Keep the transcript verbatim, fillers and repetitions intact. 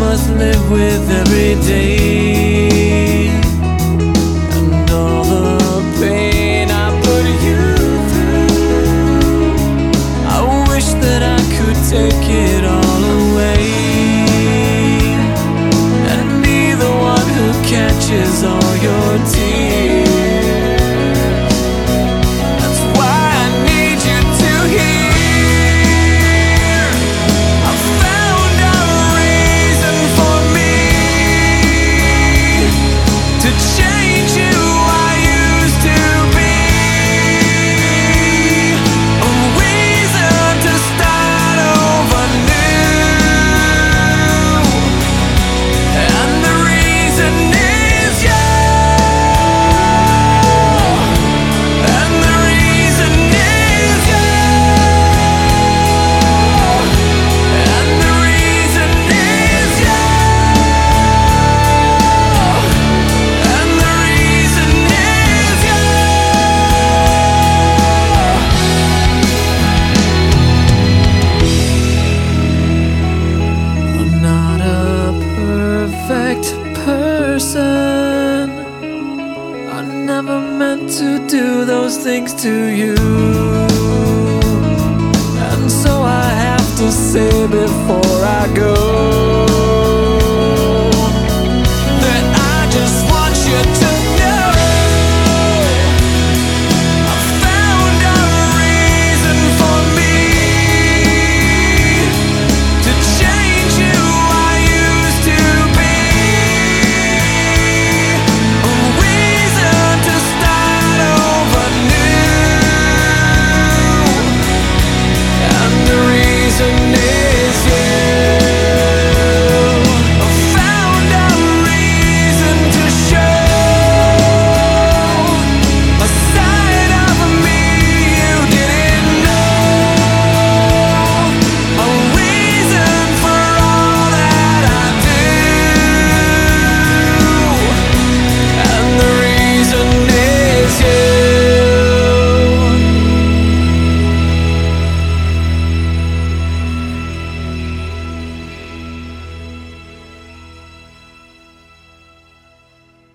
must live with every day, and all the pain I put you through. I wish that I could take it all away and be the one who catches all your tears. That's why I need you to hear. I found a reason for me to change who I used to be, a reason to start over new, and the reason is you, and the reason is you, and the reason is you, and the reason is you. I'm not a perfect person. I never meant to do those things to you, and so I have to say before I go,